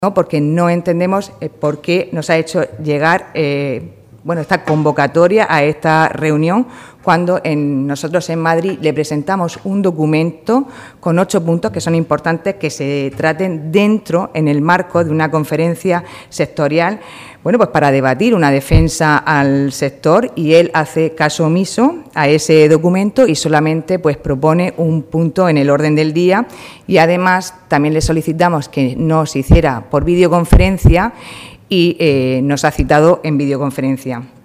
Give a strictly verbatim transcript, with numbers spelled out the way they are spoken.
¿no? Porque no entendemos eh, por qué nos ha hecho llegar eh, bueno, esta convocatoria a esta reunión cuando en, nosotros en Madrid le presentamos un documento con ocho puntos que son importantes que se traten dentro, en el marco de una conferencia sectorial, bueno, pues para debatir una defensa al sector, y él hace caso omiso a ese documento y solamente pues propone un punto en el orden del día, y además también le solicitamos que nos hiciera por videoconferencia y eh, nos ha citado en videoconferencia.